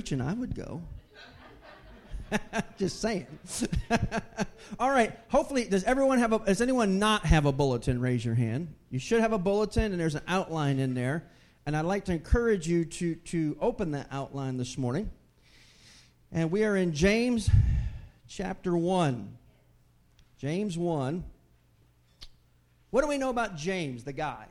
preaching, I would go. Just saying. All right. Hopefully, does anyone not have a bulletin? Raise your hand. You should have a bulletin, and there's an outline in there. And I'd like to encourage you to open that outline this morning. And we are in James chapter 1. James 1. What do we know about James, the guy?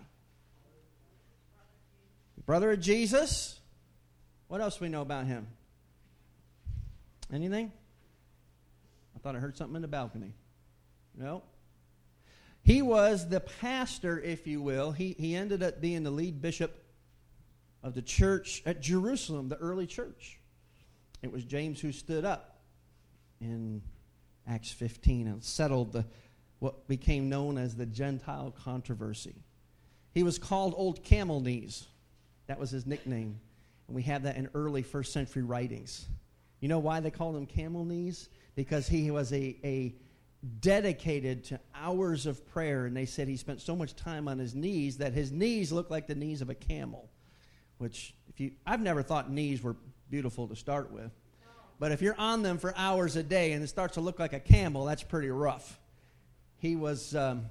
Brother of Jesus. What else do we know about him? Anything? I thought I heard something in the balcony. No. He was the pastor, if you will. He ended up being the lead bishop of the church at Jerusalem, the early church. It was James who stood up in Acts 15 and settled what became known as the Gentile controversy. He was called Old Camel Knees. That was his nickname. And we have that in early first century writings. You know why they called him Camel Knees? Because he was a dedicated to hours of prayer, and they said he spent so much time on his knees that his knees looked like the knees of a camel, which I've never thought knees were beautiful to start with. But if you're on them for hours a day and it starts to look like a camel, that's pretty rough. He was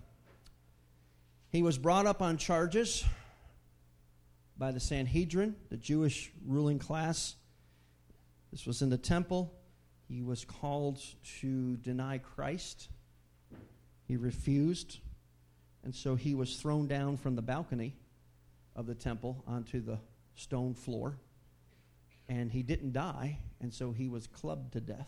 brought up on charges by the Sanhedrin, the Jewish ruling class. This was in the temple. He was called to deny Christ. He refused, and so he was thrown down from the balcony of the temple onto the stone floor. And he didn't die, and so he was clubbed to death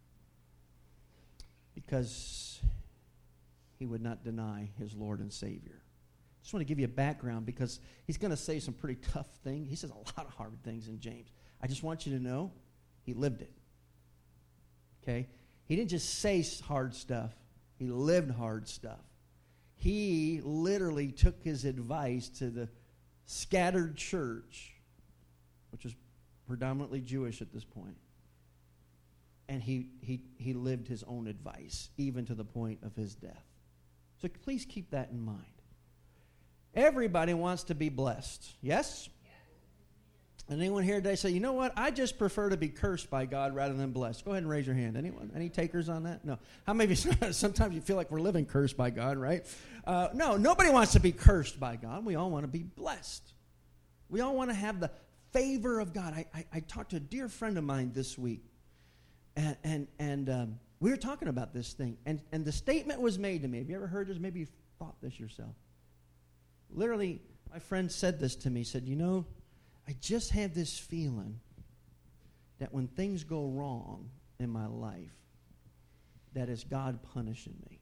because he would not deny his Lord and Savior. Just want to give you a background because he's going to say some pretty tough things. He says a lot of hard things in James. I just want you to know he lived it. Okay? He didn't just say hard stuff. He lived hard stuff. He literally took his advice to the scattered church, which was predominantly Jewish at this point. And he lived his own advice, even to the point of his death. So please keep that in mind. Everybody wants to be blessed. Yes? And anyone here today say, you know what? I just prefer to be cursed by God rather than blessed. Go ahead and raise your hand. Anyone? Any takers on that? No. How many of you, sometimes you feel like we're living cursed by God, right? No, nobody wants to be cursed by God. We all want to be blessed. We all want to have the favor of God. I talked to a dear friend of mine this week, and we were talking about this thing, and the statement was made to me. Have you ever heard this? Maybe you've thought this yourself. Literally, my friend said this to me. He said, you know, I just have this feeling that when things go wrong in my life, that is God punishing me.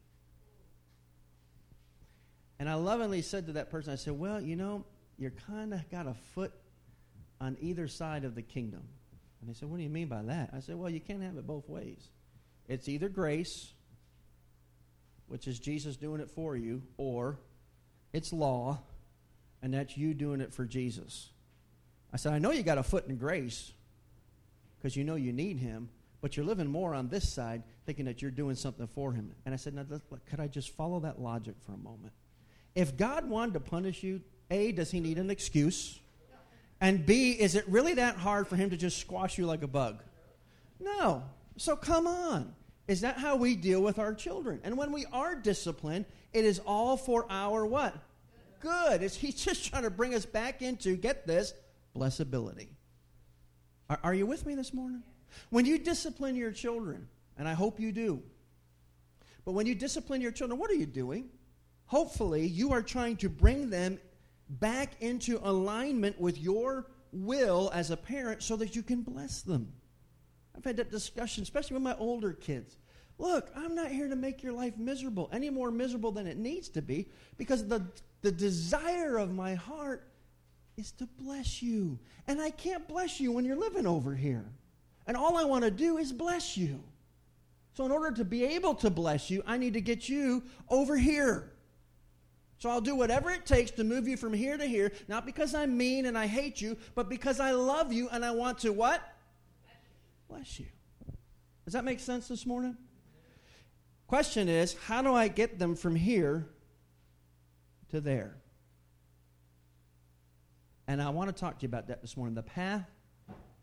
And I lovingly said to that person, I said, well, you know, you're kind of got a foot on either side of the kingdom. And they said, what do you mean by that? I said, well, you can't have it both ways. It's either grace, which is Jesus doing it for you, or it's law, and that's you doing it for Jesus. I said, I know you got a foot in grace because you know you need him, but you're living more on this side thinking that you're doing something for him. And I said, now, could I just follow that logic for a moment? If God wanted to punish you, A, does he need an excuse? And B, is it really that hard for him to just squash you like a bug? No. So come on. Is that how we deal with our children? And when we are disciplined, it is all for our what? Good. He's just trying to bring us back into, get this, blessability. Are you with me this morning? When you discipline your children, and I hope you do, but when you discipline your children, what are you doing? Hopefully, you are trying to bring them back into alignment with your will as a parent so that you can bless them. I've had that discussion, especially with my older kids. Look, I'm not here to make your life miserable, any more miserable than it needs to be, because the desire of my heart is to bless you. And I can't bless you when you're living over here. And all I want to do is bless you. So in order to be able to bless you, I need to get you over here. So I'll do whatever it takes to move you from here to here, not because I'm mean and I hate you, but because I love you and I want to what? Bless you. Does that make sense this morning? Question is, how do I get them from here to there? And I want to talk to you about that this morning. The path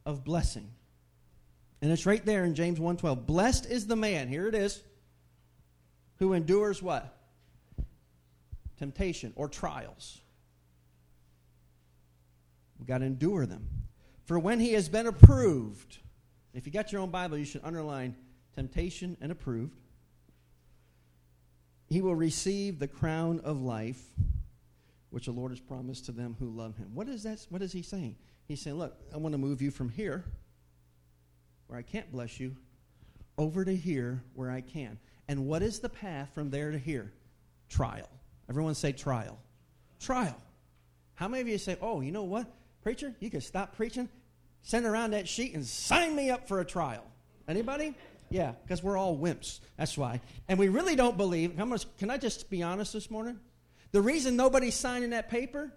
of blessing. And it's right there in James 1:12. Blessed is the man, here it is, who endures what? Temptation or trials. We've got to endure them. For when he has been approved, if you got your own Bible, you should underline temptation and approved. He will receive the crown of life, which the Lord has promised to them who love him. What is that? What is he saying? He's saying, look, I want to move you from here, where I can't bless you, over to here, where I can. And what is the path from there to here? Trial. Everyone say trial. Trial. How many of you say, oh, you know what? Preacher, you can stop preaching, send around that sheet, and sign me up for a trial. Anybody? Yeah, because we're all wimps. That's why. And we really don't believe. Can I just be honest this morning? The reason nobody's signing that paper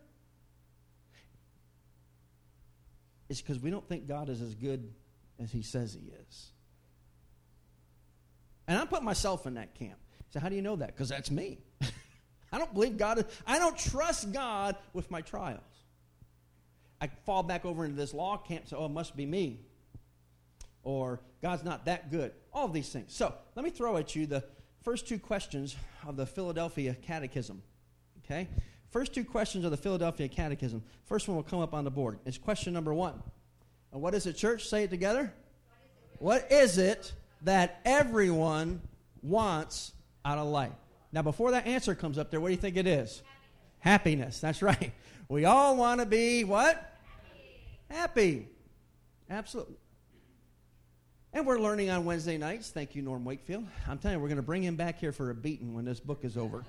is because we don't think God is as good as he says he is. And I'm putting myself in that camp. So how do you know that? Because that's me. I don't believe God. I don't trust God with my trials. I fall back over into this law camp and say, oh, it must be me. Or God's not that good. All of these things. So let me throw at you the first two questions of the Philadelphia Catechism. Okay? First two questions of the Philadelphia Catechism. First one will come up on the board. It's question number 1. And what is it, church? Say it together. What is it that everyone wants out of life? Now, before that answer comes up there, what do you think it is? Happiness. That's right. We all want to be what? Happy. Absolutely. And we're learning on Wednesday nights. Thank you, Norm Wakefield. I'm telling you, we're going to bring him back here for a beating when this book is over.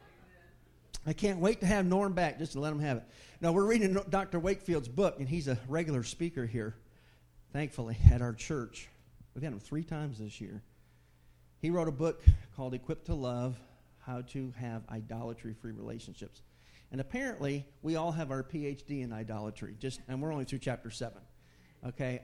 I can't wait to have Norm back just to let him have it. Now, we're reading Dr. Wakefield's book, and he's a regular speaker here, thankfully, at our church. We've had him 3 times this year. He wrote a book called Equipped to Love, How to Have Idolatry-Free Relationships. And apparently, we all have our PhD in idolatry, and we're only through chapter 7. Okay?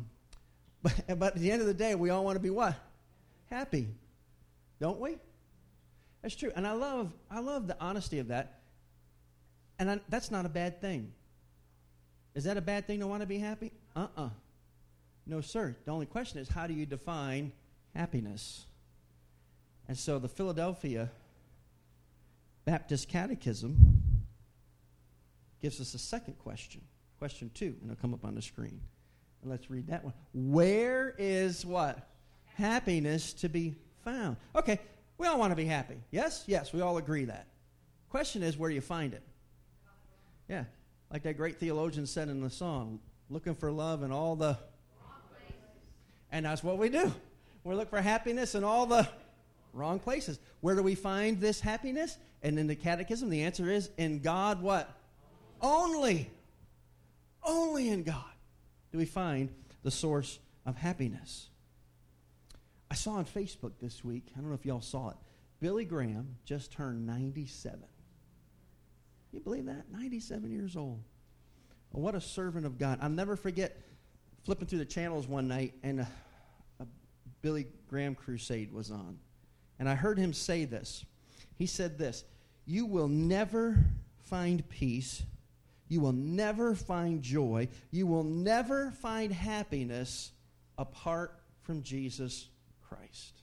But at the end of the day, we all want to be what? Happy. Don't we? That's true. And I love the honesty of that. And that's not a bad thing. Is that a bad thing to want to be happy? No, sir. The only question is, how do you define happiness? And so the Philadelphia Baptist Catechism gives us a second question. Question 2, and it'll come up on the screen. And let's read that one. Where is what? Happiness to be found. Okay, we all want to be happy. Yes? Yes, we all agree that. Question is, where do you find it? Yeah, like that great theologian said in the song, looking for love in all the... And that's what we do. We look for happiness in all the wrong places. Where do we find this happiness? And in the Catechism, the answer is in God what? Only. Only in God do we find the source of happiness. I saw on Facebook this week, I don't know if y'all saw it, Billy Graham just turned 97. You believe that? 97 years old. Well, what a servant of God. I'll never forget flipping through the channels one night, and a Billy Graham crusade was on. And I heard him say this. He said this, you will never find peace, you will never find joy, you will never find happiness apart from Jesus Christ.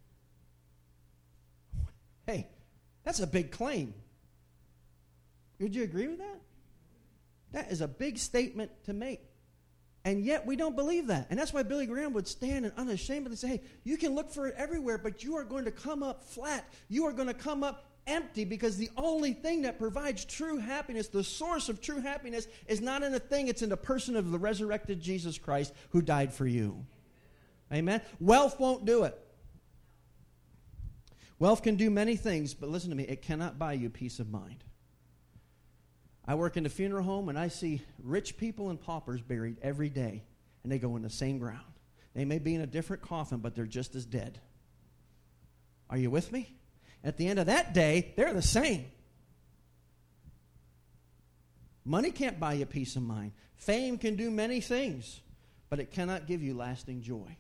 Hey, that's a big claim. Would you agree with that? That is a big statement to make. And yet we don't believe that. And that's why Billy Graham would stand and unashamedly say, hey, you can look for it everywhere, but you are going to come up flat. You are going to come up empty, because the only thing that provides true happiness, the source of true happiness, is not in a thing. It's in the person of the resurrected Jesus Christ who died for you. Amen? Wealth won't do it. Wealth can do many things, but listen to me, it cannot buy you peace of mind. I work in the funeral home, and I see rich people and paupers buried every day, and they go in the same ground. They may be in a different coffin, but they're just as dead. Are you with me? At the end of that day, they're the same. Money can't buy you peace of mind. Fame can do many things, but it cannot give you lasting joy.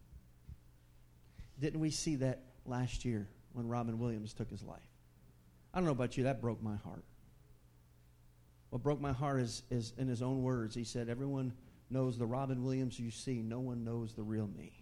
Didn't we see that last year when Robin Williams took his life? I don't know about you, that broke my heart. What broke my heart is in his own words, he said, everyone knows the Robin Williams you see. No one knows the real me.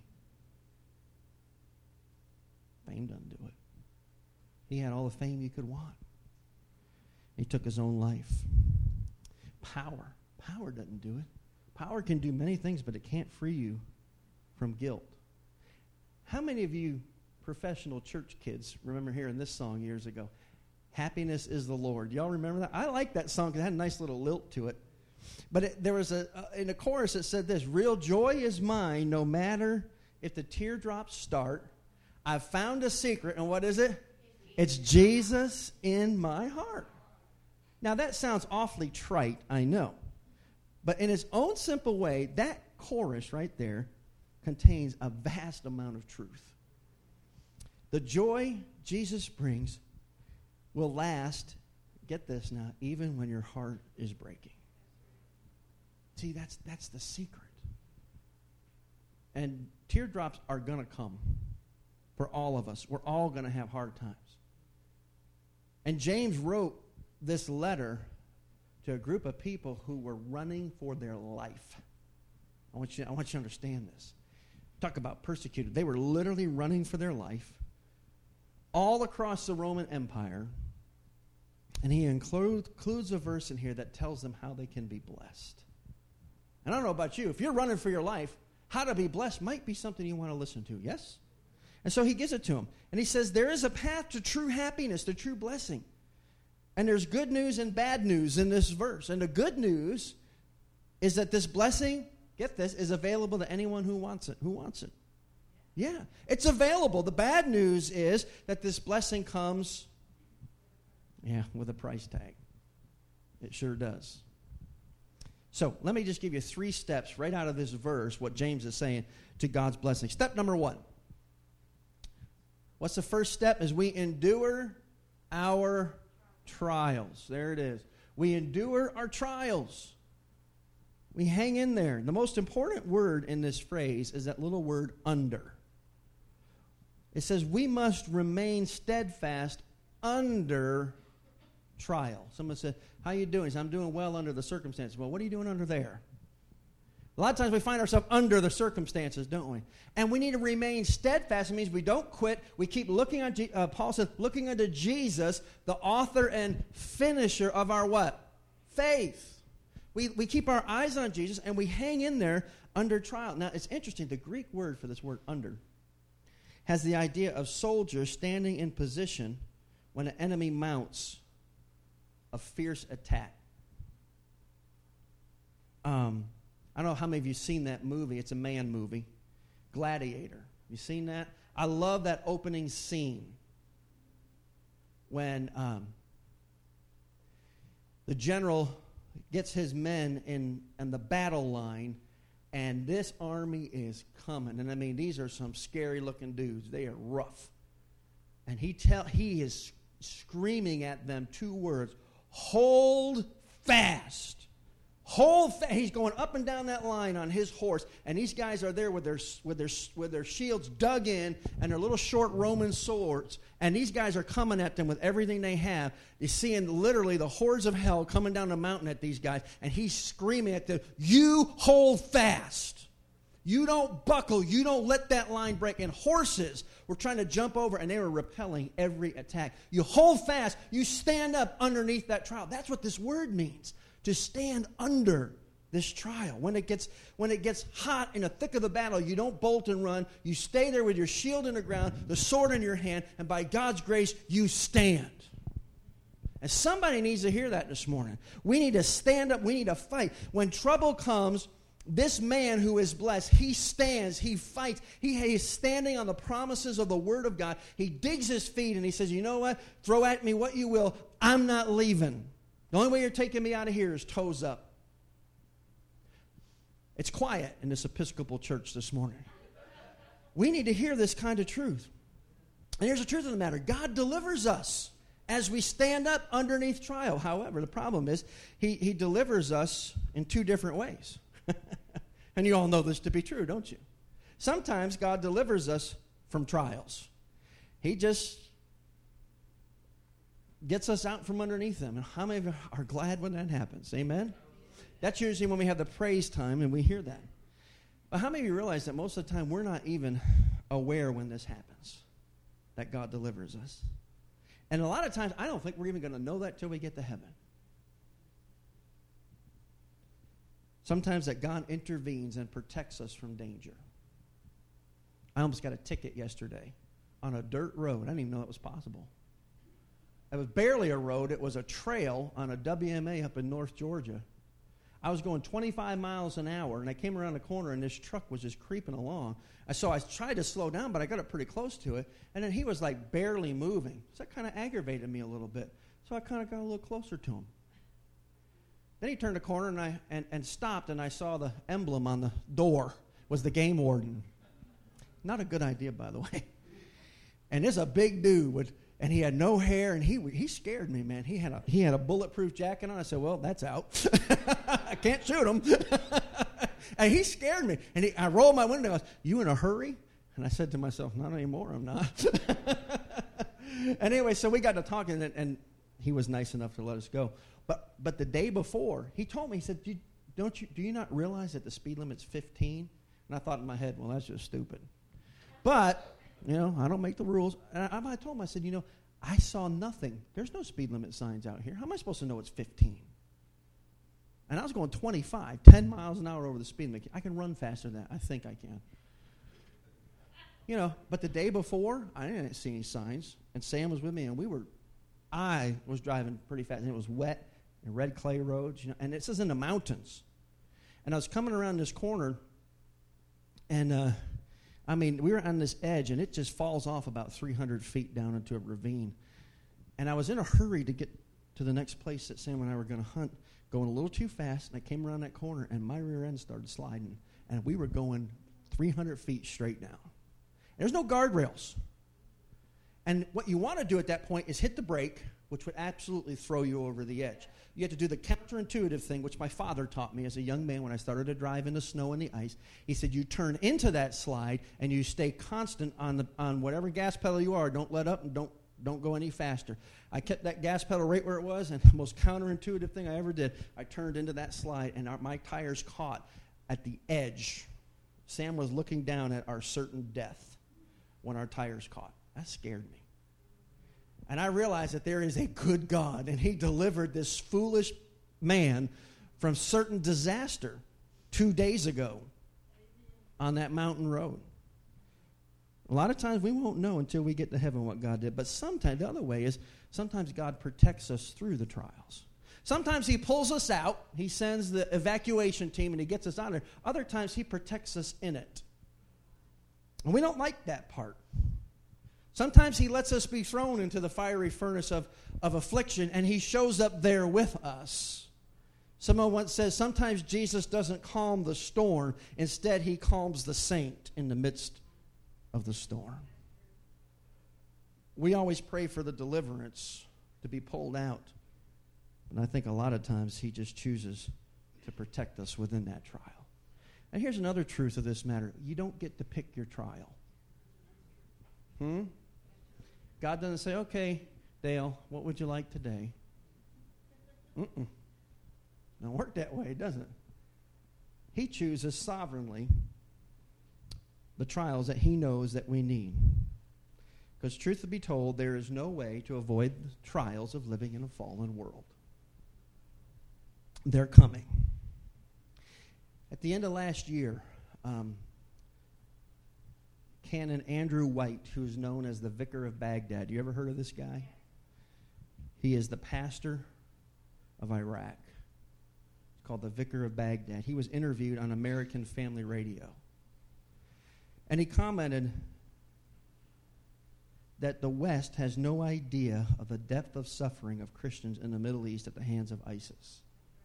Fame doesn't do it. He had all the fame you could want. He took his own life. Power. Power doesn't do it. Power can do many things, but it can't free you from guilt. How many of you professional church kids remember hearing this song years ago? Happiness is the Lord. Y'all remember that? I like that song because it had a nice little lilt to it. But there was in the chorus it said this: real joy is mine no matter if the teardrops start. I've found a secret, and what is it? It's Jesus in my heart. Now that sounds awfully trite, I know. But in its own simple way, that chorus right there contains a vast amount of truth. The joy Jesus brings will last, get this now, even when your heart is breaking. See, that's the secret. And teardrops are going to come for all of us. We're all going to have hard times. And James wrote this letter to a group of people who were running for their life. I want you to understand this. Talk about persecuted. They were literally running for their life all across the Roman Empire. And he includes a verse in here that tells them how they can be blessed. And I don't know about you. If you're running for your life, how to be blessed might be something you want to listen to. Yes? And so he gives it to them. And he says, there is a path to true happiness, to true blessing. And there's good news and bad news in this verse. And the good news is that this blessing, get this, is available to anyone who wants it. Who wants it? Yeah, it's available. The bad news is that this blessing comes, with a price tag. It sure does. So let me just give you 3 steps right out of this verse, what James is saying to God's blessing. Step number 1. What's the first step? Is we endure our trials. There it is. We endure our trials. We hang in there. The most important word in this phrase is that little word under. It says we must remain steadfast under trial. Someone said, how you doing? He said, I'm doing well under the circumstances. Well, what are you doing under there? A lot of times we find ourselves under the circumstances, don't we? And we need to remain steadfast. It means we don't quit. We keep looking on, Paul says, looking unto Jesus, the author and finisher of our what? Faith. We keep our eyes on Jesus, and we hang in there under trial. Now, it's interesting. The Greek word for this word, under, has the idea of soldiers standing in position when an enemy mounts a fierce attack. I don't know how many of you have seen that movie. It's a man movie, Gladiator. You seen that? I love that opening scene when the general gets his men in the battle line, and this army is coming. And I mean, these are some scary-looking dudes. They are rough. And he is screaming at them 2 words: hold fast. Hold fast. He's going up and down that line on his horse, and these guys are there with their shields dug in and their little short Roman swords, and these guys are coming at them with everything they have. You're seeing literally the hordes of hell coming down the mountain at these guys, and he's screaming at them, you hold fast. You don't buckle. You don't let that line break. And horses were trying to jump over, and they were repelling every attack. You hold fast. You stand up underneath that trial. That's what this word means, to stand under this trial. When it gets hot in the thick of the battle, you don't bolt and run. You stay there with your shield in the ground, the sword in your hand, and by God's grace, you stand. And somebody needs to hear that this morning. We need to stand up. We need to fight. When trouble comes, this man who is blessed, he stands, he fights. He is standing on the promises of the Word of God. He digs his feet and he says, you know what? Throw at me what you will. I'm not leaving. The only way you're taking me out of here is toes up. It's quiet in this Episcopal church this morning. We need to hear this kind of truth. And here's the truth of the matter. God delivers us as we stand up underneath trial. However, the problem is he delivers us in 2 different ways. And you all know this to be true, don't you? Sometimes God delivers us from trials. He just gets us out from underneath them. And how many of you are glad when that happens? Amen? That's usually when we have the praise time and we hear that. But how many of you realize that most of the time we're not even aware when this happens, that God delivers us? And a lot of times I don't think we're even going to know that till we get to heaven. Sometimes that God intervenes and protects us from danger. I almost got a ticket yesterday on a dirt road. I didn't even know it was possible. It was barely a road. It was a trail on a WMA up in North Georgia. I was going 25 miles an hour, and I came around the corner, and this truck was just creeping along. So I tried to slow down, but I got up pretty close to it, and then he was like barely moving. So that kind of aggravated me a little bit. So I kind of got a little closer to him. Then he turned a corner and stopped, and I saw the emblem on the door was the game warden. Not a good idea, by the way. And there's a big dude and he had no hair, and he scared me, man. He had a bulletproof jacket on. I said, well, that's out. I can't shoot him. And he scared me. And I rolled my window and goes, you in a hurry? And I said to myself, not anymore, I'm not. And anyway, so we got to talking, and he was nice enough to let us go. But the day before, he told me, he said, do you not realize that the speed limit's 15? And I thought in my head, well, that's just stupid. But, I don't make the rules. And I told him, I said, I saw nothing. There's no speed limit signs out here. How am I supposed to know it's 15? And I was going 25, 10 miles an hour over the speed limit. I can run faster than that. I think I can. But the day before, I didn't see any signs. And Sam was with me, and I was driving pretty fast. And it was wet and red clay roads, and this is in the mountains. And I was coming around this corner, and we were on this edge, and it just falls off about 300 feet down into a ravine. And I was in a hurry to get to the next place that Sam and I were going to hunt, going a little too fast, and I came around that corner, and my rear end started sliding, and we were going 300 feet straight down. There's no guardrails. And what you want to do at that point is hit the brake, which would absolutely throw you over the edge. You have to do the counterintuitive thing, which my father taught me as a young man when I started to drive in the snow and the ice. He said, you turn into that slide, and you stay constant on whatever gas pedal you are. Don't let up, and don't go any faster. I kept that gas pedal right where it was, and the most counterintuitive thing I ever did, I turned into that slide, and my tires caught at the edge. Sam was looking down at our certain death when our tires caught. That scared me. And I realized that there is a good God, and he delivered this foolish man from certain disaster 2 days ago on that mountain road. A lot of times we won't know until we get to heaven what God did. But sometimes, the other way is, sometimes God protects us through the trials. Sometimes he pulls us out. He sends the evacuation team, and he gets us out of there. Other times he protects us in it. And we don't like that part. Sometimes he lets us be thrown into the fiery furnace of affliction, and he shows up there with us. Someone once says, sometimes Jesus doesn't calm the storm. Instead, he calms the saint in the midst of the storm. We always pray for the deliverance to be pulled out. And I think a lot of times he just chooses to protect us within that trial. And here's another truth of this matter. You don't get to pick your trial. God doesn't say, okay, Dale, what would you like today? Don't work that way, does it? He chooses sovereignly the trials that he knows that we need. Because truth to be told, there is no way to avoid the trials of living in a fallen world. They're coming. At the end of last year, Canon Andrew White, who's known as the Vicar of Baghdad. You ever heard of this guy? He is the pastor of Iraq. It's called the Vicar of Baghdad. He was interviewed on American Family Radio. And he commented that the West has no idea of the depth of suffering of Christians in the Middle East at the hands of ISIS.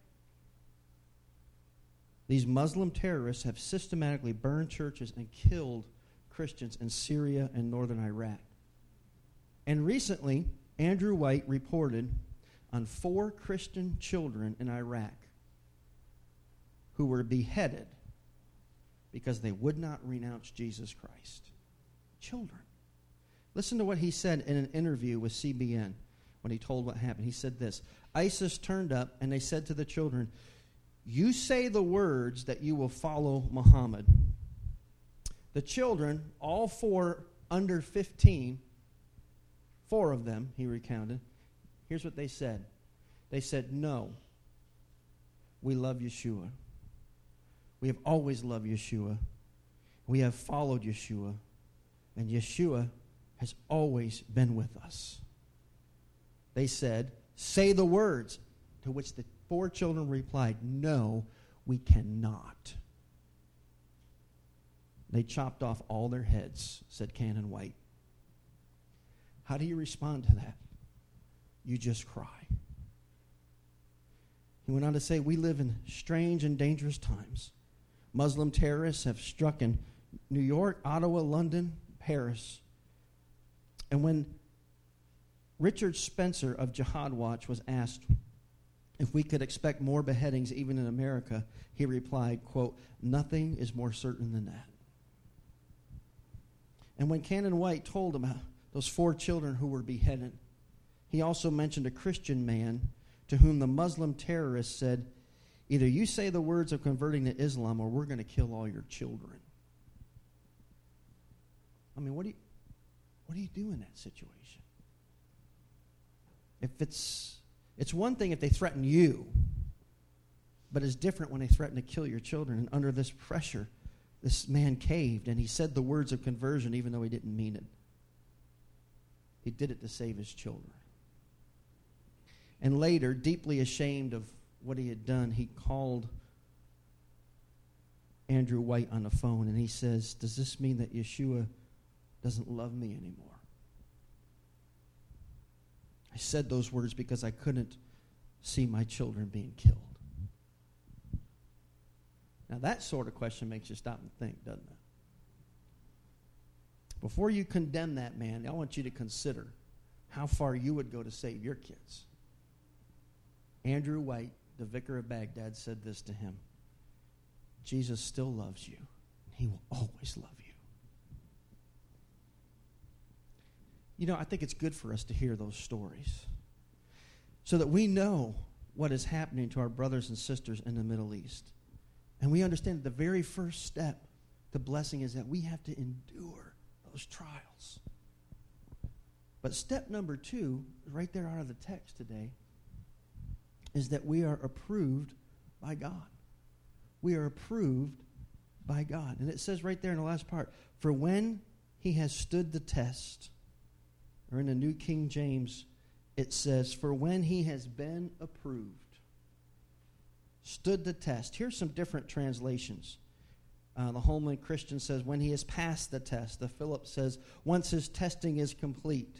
These Muslim terrorists have systematically burned churches and killed Christians in Syria and northern Iraq. And recently, Andrew White reported on 4 Christian children in Iraq who were beheaded because they would not renounce Jesus Christ. Children. Listen to what he said in an interview with CBN when he told what happened. He said this, ISIS turned up and they said to the children, you say the words that you will follow Muhammad. The children, all four under 15, four of them, he recounted, here's what they said. They said, no, we love Yeshua. We have always loved Yeshua. We have followed Yeshua. And Yeshua has always been with us. They said, say the words. To which the four children replied, no, we cannot. They chopped off all their heads, said Cannon White. How do you respond to that? You just cry. He went on to say, we live in strange and dangerous times. Muslim terrorists have struck in New York, Ottawa, London, Paris. And when Richard Spencer of Jihad Watch was asked if we could expect more beheadings even in America, he replied, quote, nothing is more certain than that. And when Cannon White told him those four children who were beheaded, he also mentioned a Christian man to whom the Muslim terrorists said, either you say the words of converting to Islam or we're going to kill all your children. I mean, what do you do in that situation? If it's one thing if they threaten you, but it's different when they threaten to kill your children. And under this pressure, this man caved, and he said the words of conversion even though he didn't mean it. He did it to save his children. And later, deeply ashamed of what he had done, he called Andrew White on the phone, and he says, does this mean that Yeshua doesn't love me anymore? I said those words because I couldn't see my children being killed. Now that sort of question makes you stop and think, doesn't it? Before you condemn that man, I want you to consider how far you would go to save your kids. Andrew White, the vicar of Baghdad, said this to him. Jesus still loves you. He will always love you. You know, I think it's good for us to hear those stories so that we know what is happening to our brothers and sisters in the Middle East. And we understand that the very first step to blessing is that we have to endure those trials. But step number 2, right there out of the text today, is that we are approved by God. We are approved by God. And it says right there in the last part, for when he has stood the test, or in the New King James, it says, for when he has been approved, stood the test. Here's some different translations. The Holman Christian says, when he has passed the test. The Phillips says, once his testing is complete.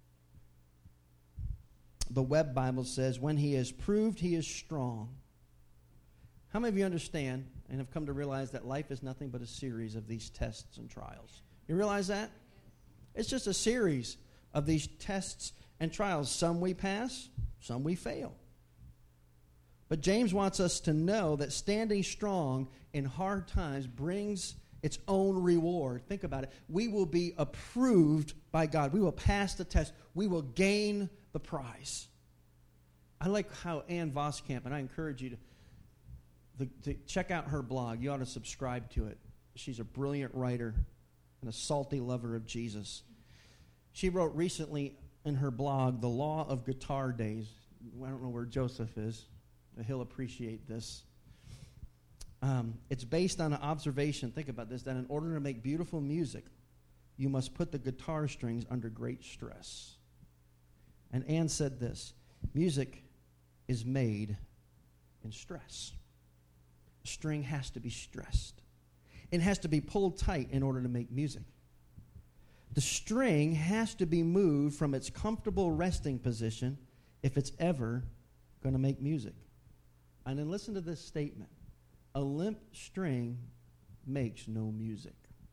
The Web Bible says, when he is proved, he is strong. How many of you understand and have come to realize that life is nothing but a series of these tests and trials? You realize that? It's just a series of these tests and trials. Some we pass, some we fail. But James wants us to know that standing strong in hard times brings its own reward. Think about it. We will be approved by God. We will pass the test. We will gain the prize. I like how Ann Voskamp, and I encourage you to check out her blog. You ought to subscribe to it. She's a brilliant writer and a salty lover of Jesus. She wrote recently in her blog, The Law of Guitar Days. I don't know where Joseph is, but he'll appreciate this. It's based on an observation, think about this, that in order to make beautiful music, you must put the guitar strings under great stress. And Anne said this, music is made in stress. A string has to be stressed. It has to be pulled tight in order to make music. The string has to be moved from its comfortable resting position if it's ever going to make music. And then listen to this statement. A limp string makes no music.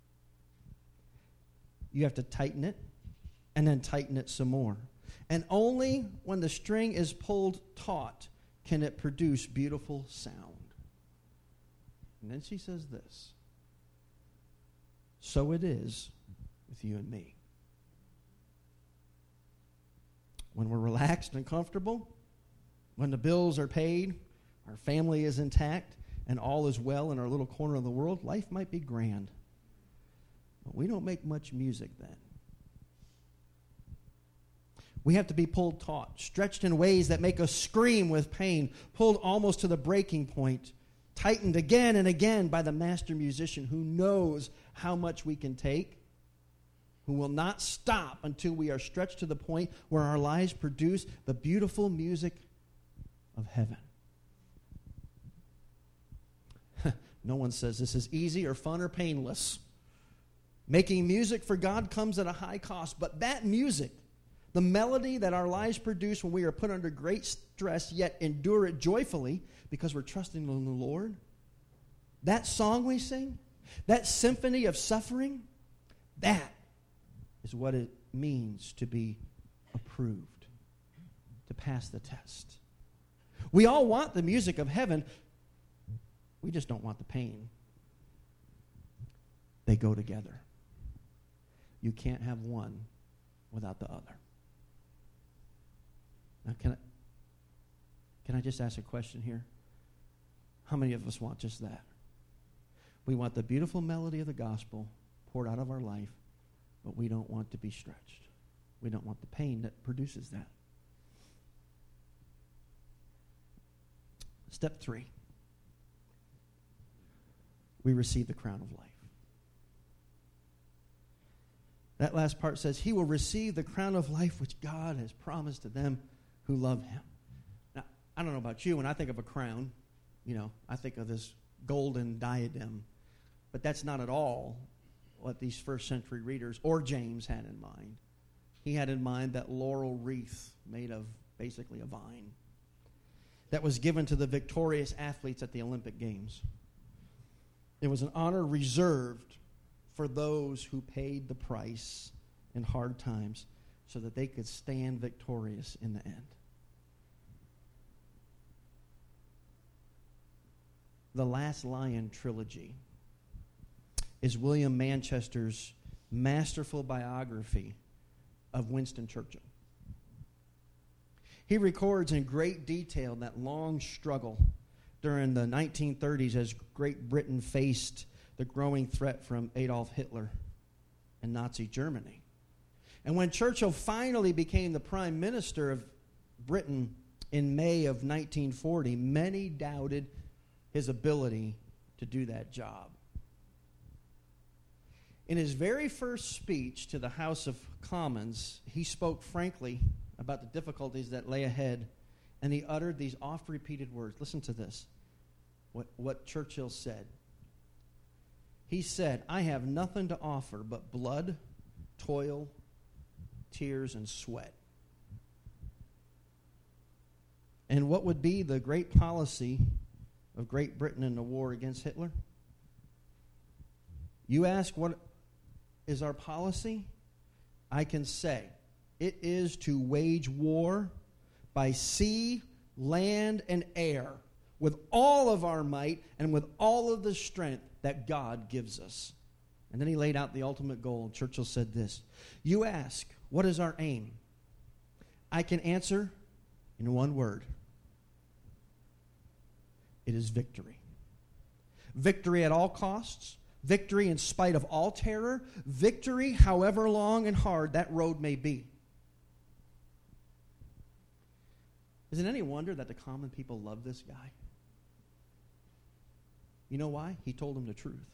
You have to tighten it and then tighten it some more. And only when the string is pulled taut can it produce beautiful sound. And then she says this. So it is with you and me. When we're relaxed and comfortable, when the bills are paid, our family is intact, and all is well in our little corner of the world, life might be grand. But we don't make much music then. We have to be pulled taut, stretched in ways that make us scream with pain, pulled almost to the breaking point, tightened again and again by the master musician who knows how much we can take, who will not stop until we are stretched to the point where our lives produce the beautiful music of heaven. No one says this is easy or fun or painless. Making music for God comes at a high cost, but that music, the melody that our lives produce when we are put under great stress, yet endure it joyfully because we're trusting in the Lord, that song we sing, that symphony of suffering, that is what it means to be approved, to pass the test. We all want the music of heaven. We just don't want the pain. They go together. You can't have one without the other. Now, can I just ask a question here? How many of us want just that? We want the beautiful melody of the gospel poured out of our life, but we don't want to be stretched. We don't want the pain that produces that. Step 3. We receive the crown of life. That last part says, he will receive the crown of life which God has promised to them who love him. Now, I don't know about you, when I think of a crown, I think of this golden diadem. But that's not at all what these first century readers or James had in mind. He had in mind that laurel wreath made of basically a vine that was given to the victorious athletes at the Olympic Games. It was an honor reserved for those who paid the price in hard times so that they could stand victorious in the end. The Last Lion trilogy is William Manchester's masterful biography of Winston Churchill. He records in great detail that long struggle during the 1930s as Great Britain faced the growing threat from Adolf Hitler and Nazi Germany. And when Churchill finally became the Prime Minister of Britain in May of 1940, many doubted his ability to do that job. In his very first speech to the House of Commons, he spoke frankly about the difficulties that lay ahead, and he uttered these oft-repeated words. Listen to this, what Churchill said. He said, "I have nothing to offer but blood, toil, tears, and sweat." And what would be the great policy of Great Britain in the war against Hitler? You ask, what is our policy? I can say, it is to wage war by sea, land, and air with all of our might and with all of the strength that God gives us. And then he laid out the ultimate goal. Churchill said this, you ask, what is our aim? I can answer in one word. It is victory. Victory at all costs. Victory in spite of all terror. Victory, however long and hard that road may be. Is it any wonder that the common people love this guy? You know why? He told them the truth.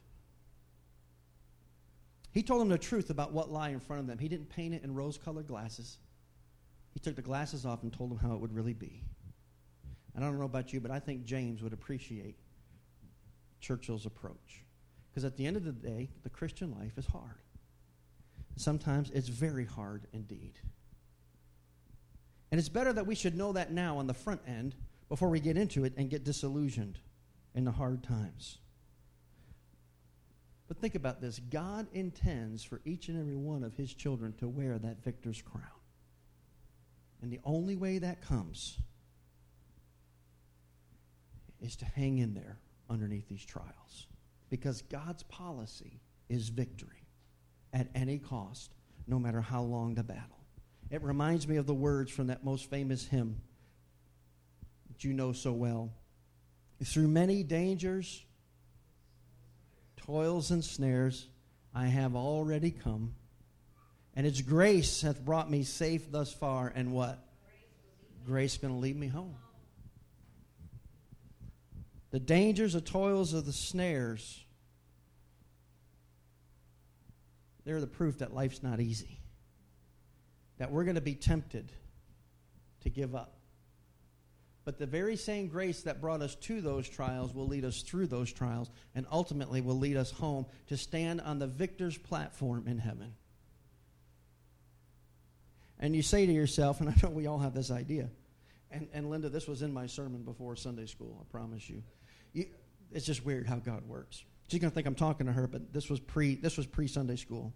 He told them the truth about what lay in front of them. He didn't paint it in rose-colored glasses. He took the glasses off and told them how it would really be. And I don't know about you, but I think James would appreciate Churchill's approach. Because at the end of the day, the Christian life is hard. Sometimes it's very hard indeed. And it's better that we should know that now on the front end before we get into it and get disillusioned in the hard times. But think about this. God intends for each and every one of his children to wear that victor's crown. And the only way that comes is to hang in there underneath these trials. Because God's policy is victory at any cost, no matter how long the battle. It reminds me of the words from that most famous hymn that you know so well. Through many dangers, toils, and snares, I have already come. And its grace hath brought me safe thus far. And what? Grace going to lead me home. The dangers, the toils of the snares, they're the proof that life's not easy. That we're going to be tempted to give up. But the very same grace that brought us to those trials will lead us through those trials and ultimately will lead us home to stand on the victor's platform in heaven. And you say to yourself, and I know we all have this idea, and Linda, this was in my sermon before Sunday school, I promise you. It's just weird how God works. She's going to think I'm talking to her, but this was pre-Sunday school.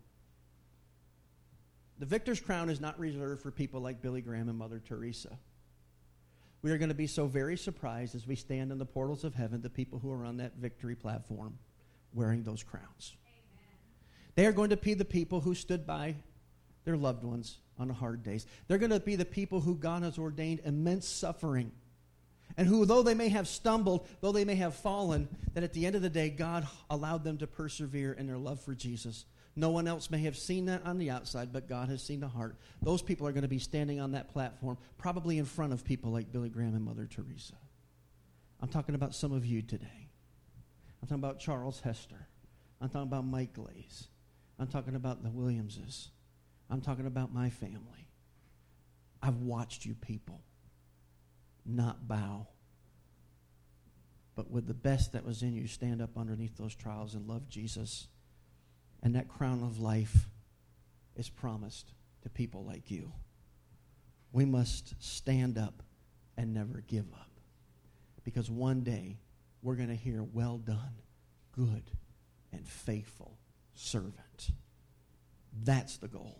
The victor's crown is not reserved for people like Billy Graham and Mother Teresa. We are going to be so very surprised as we stand in the portals of heaven, the people who are on that victory platform wearing those crowns. Amen. They are going to be the people who stood by their loved ones on the hard days. They're going to be the people who God has ordained immense suffering. And who, though they may have stumbled, though they may have fallen, that at the end of the day, God allowed them to persevere in their love for Jesus. No one else may have seen that on the outside, but God has seen the heart. Those people are going to be standing on that platform, probably in front of people like Billy Graham and Mother Teresa. I'm talking about some of you today. I'm talking about Charles Hester. I'm talking about Mike Glaze. I'm talking about the Williamses. I'm talking about my family. I've watched you people not bow, but with the best that was in you, stand up underneath those trials and love Jesus. And that crown of life is promised to people like you. We must stand up and never give up. Because one day we're going to hear, well done, good and faithful servant. That's the goal.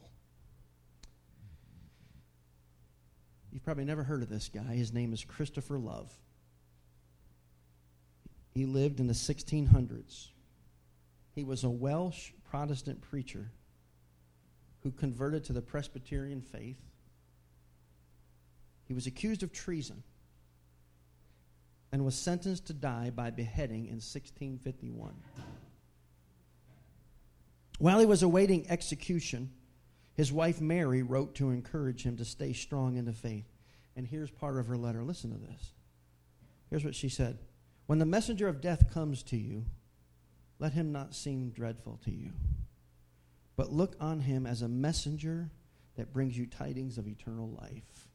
You've probably never heard of this guy. His name is Christopher Love. He lived in the 1600s. He was a Welsh Protestant preacher who converted to the Presbyterian faith. He was accused of treason and was sentenced to die by beheading in 1651. While he was awaiting execution, his wife Mary wrote to encourage him to stay strong in the faith. And here's part of her letter. Listen to this. Here's what she said. When the messenger of death comes to you, let him not seem dreadful to you, but look on him as a messenger that brings you tidings of eternal life.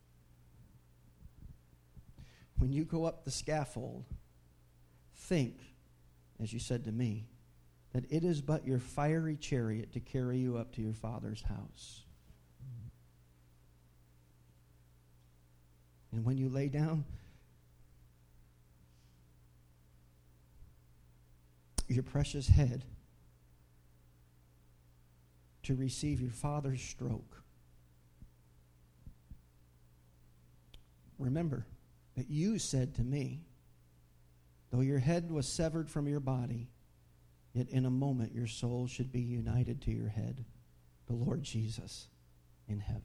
When you go up the scaffold, think, as you said to me, that it is but your fiery chariot to carry you up to your Father's house. And when you lay down your precious head to receive your Father's stroke, remember that you said to me, though your head was severed from your body, yet in a moment your soul should be united to your head, the Lord Jesus, in heaven.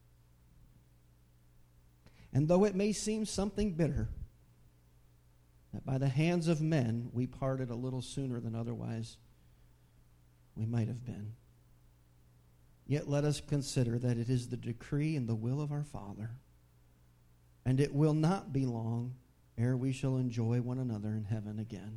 And though it may seem something bitter, that by the hands of men we parted a little sooner than otherwise we might have been, yet let us consider that it is the decree and the will of our Father, and it will not be long ere we shall enjoy one another in heaven again.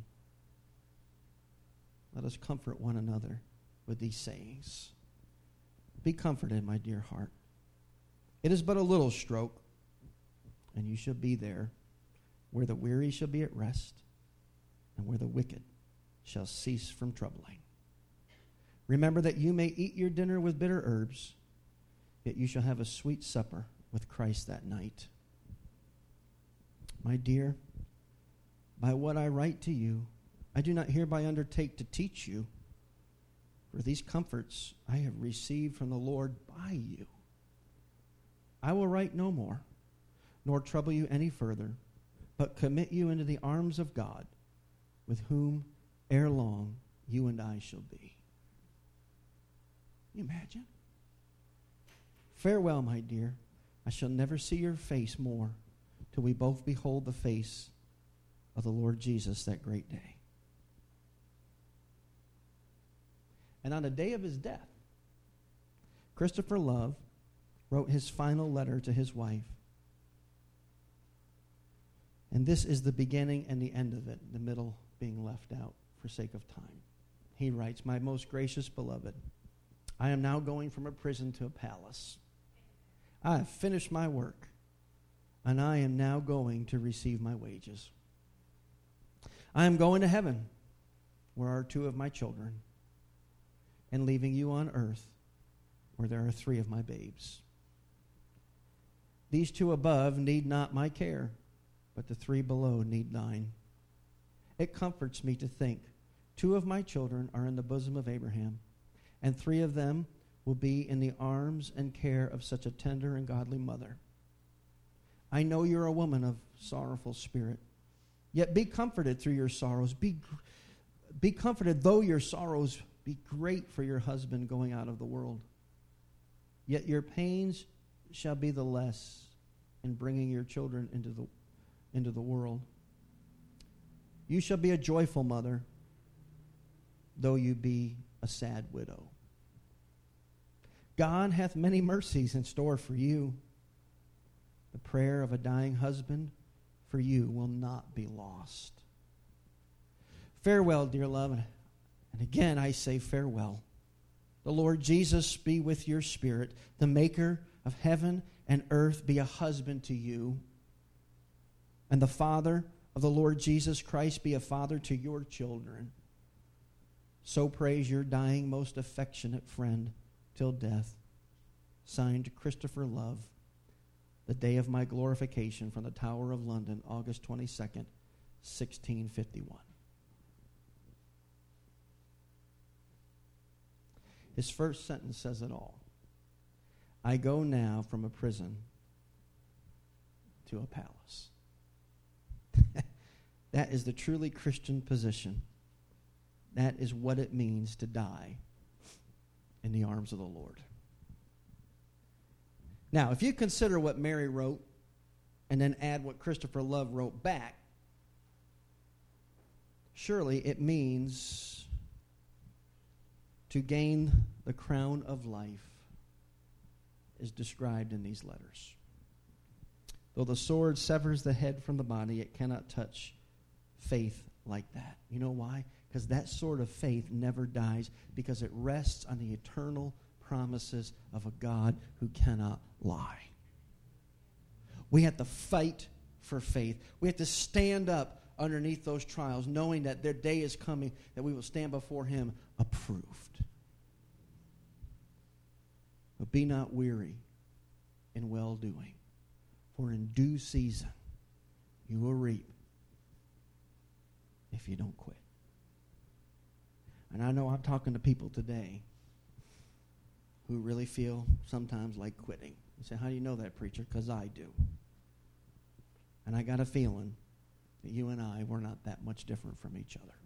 Let us comfort one another with these sayings. Be comforted, my dear heart. It is but a little stroke, and you shall be there where the weary shall be at rest, and where the wicked shall cease from troubling. Remember that you may eat your dinner with bitter herbs, yet you shall have a sweet supper with Christ that night. My dear, by what I write to you, I do not hereby undertake to teach you, for these comforts I have received from the Lord by you. I will write no more, nor trouble you any further, but commit you into the arms of God, with whom ere long you and I shall be. Can you imagine? Farewell, my dear. I shall never see your face more till we both behold the face of the Lord Jesus that great day. And on the day of his death, Christopher Love wrote his final letter to his wife. And this is the beginning and the end of it, the middle being left out for sake of time. He writes, "My most gracious beloved, I am now going from a prison to a palace. I have finished my work, and I am now going to receive my wages. I am going to heaven, where are 2 of my children, and leaving you on earth, where there are 3 of my babes. These 2 above need not my care, but the 3 below need thine. It comforts me to think 2 of my children are in the bosom of Abraham, and 3 of them will be in the arms and care of such a tender and godly mother. I know you're a woman of sorrowful spirit, yet be comforted through your sorrows. Be comforted, though your sorrows be great for your husband going out of the world. Yet your pains shall be the less in bringing your children into the world. You shall be a joyful mother, though you be a sad widow. God hath many mercies in store for you. The prayer of a dying husband for you will not be lost. Farewell, dear love, and again I say farewell. The Lord Jesus be with your spirit. The maker of heaven and earth be a husband to you. And the Father of the Lord Jesus Christ be a father to your children. So prays your dying, most affectionate friend till death. Signed, Christopher Love. The day of my glorification, from the Tower of London, August 22nd, 1651. His first sentence says it all. I go now from a prison to a palace. That is the truly Christian position. That is what it means to die in the arms of the Lord. Now, if you consider what Mary wrote and then add what Christopher Love wrote back, surely it means to gain the crown of life is described in these letters. Though the sword severs the head from the body, it cannot touch faith like that. You know why? Because that sword of faith never dies, because it rests on the eternal promises of a God who cannot lie. We have to fight for faith. We have to stand up underneath those trials, knowing that their day is coming, that we will stand before him approved. But be not weary in well-doing, for in due season you will reap if you don't quit. And I know I'm talking to people today who really feel sometimes like quitting. You say, how do you know that, preacher? Because I do. And I got a feeling that you and I were not that much different from each other.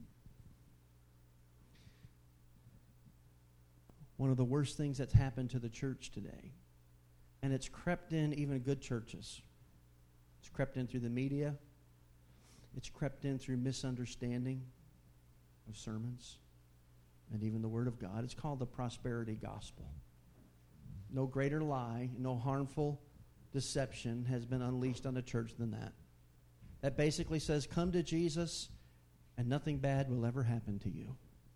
One of the worst things that's happened to the church today, and it's crept in even good churches. It's crept in through the media. It's crept in through misunderstanding of sermons and even the Word of God. It's called the prosperity gospel. No greater lie, no harmful deception has been unleashed on the church than that. That basically says, come to Jesus and nothing bad will ever happen to you.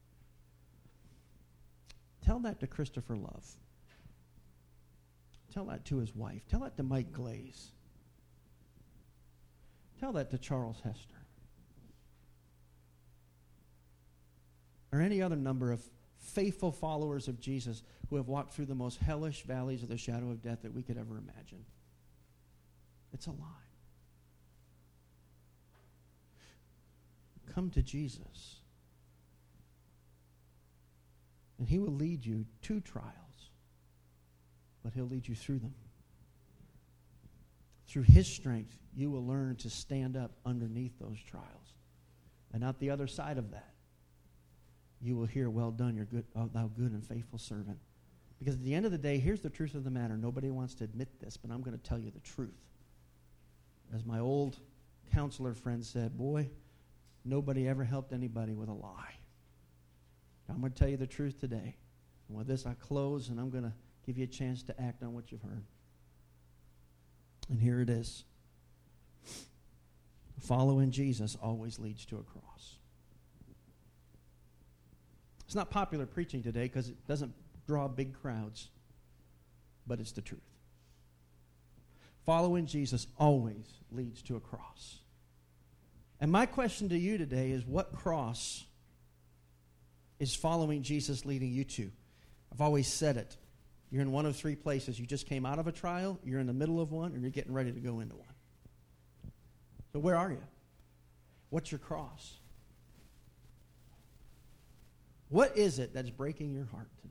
Tell that to Christopher Love. Tell that to his wife. Tell that to Mike Glaze. Tell that to Charles Hester. Or any other number of faithful followers of Jesus who have walked through the most hellish valleys of the shadow of death that we could ever imagine. It's a lie. Come to Jesus, and he will lead you to trials, but he'll lead you through them. Through his strength, you will learn to stand up underneath those trials. And out the other side of that, you will hear, well done, your good, thou good and faithful servant. Because at the end of the day, here's the truth of the matter. Nobody wants to admit this, but I'm going to tell you the truth. As my old counselor friend said, boy, nobody ever helped anybody with a lie. I'm going to tell you the truth today. And with this, I close, and I'm going to give you a chance to act on what you've heard. And here it is. Following Jesus always leads to a cross. It's not popular preaching today because it doesn't draw big crowds, but it's the truth. Following Jesus always leads to a cross. And my question to you today is, what cross is following Jesus leading you to? I've always said it. You're in one of three places. You just came out of a trial, you're in the middle of one, or you're getting ready to go into one. So where are you? What's your cross? What is it that's breaking your heart today?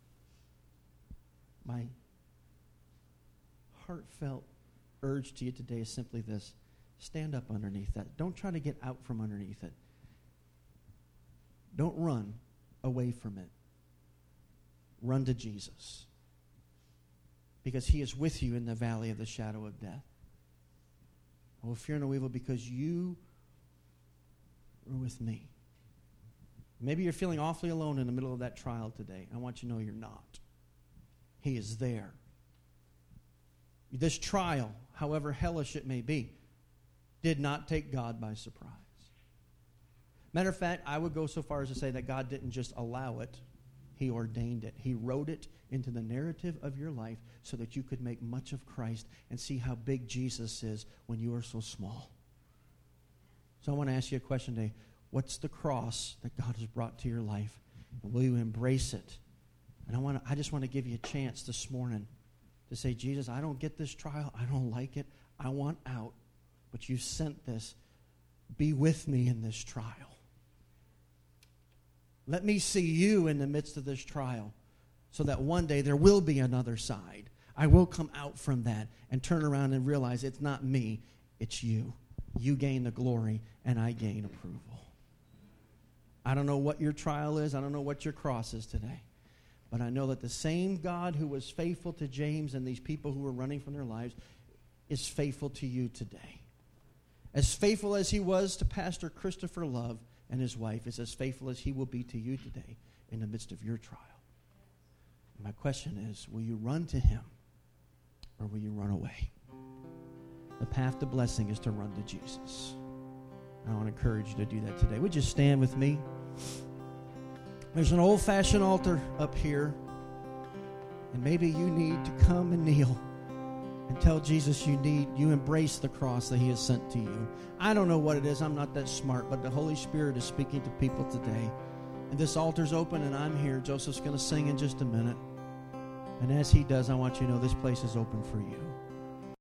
My heartfelt urge to you today is simply this. Stand up underneath that. Don't try to get out from underneath it. Don't run away from it. Run to Jesus. Because he is with you in the valley of the shadow of death. Oh, fear no evil, because you are with me. Maybe you're feeling awfully alone in the middle of that trial today. I want you to know you're not. He is there. This trial, however hellish it may be, did not take God by surprise. Matter of fact, I would go so far as to say that God didn't just allow it. He ordained it. He wrote it into the narrative of your life so that you could make much of Christ and see how big Jesus is when you are so small. So I want to ask you a question today. What's the cross that God has brought to your life? And will you embrace it? And I just want to give you a chance this morning to say, Jesus, I don't get this trial. I don't like it. I want out. But you sent this. Be with me in this trial. Let me see you in the midst of this trial so that one day there will be another side. I will come out from that and turn around and realize it's not me, it's you. You gain the glory and I gain approval. I don't know what your trial is. I don't know what your cross is today. But I know that the same God who was faithful to James and these people who were running from their lives is faithful to you today. As faithful as he was to Pastor Christopher Love and his wife is as faithful as he will be to you today in the midst of your trial. My question is, will you run to him or will you run away? The path to blessing is to run to Jesus. I want to encourage you to do that today. Would you stand with me? There's an old-fashioned altar up here, and maybe you need to come and kneel and tell Jesus you embrace the cross that he has sent to you. I don't know what it is. I'm not that smart, but the Holy Spirit is speaking to people today. And this altar's open, and I'm here. Joseph's going to sing in just a minute. And as he does, I want you to know this place is open for you.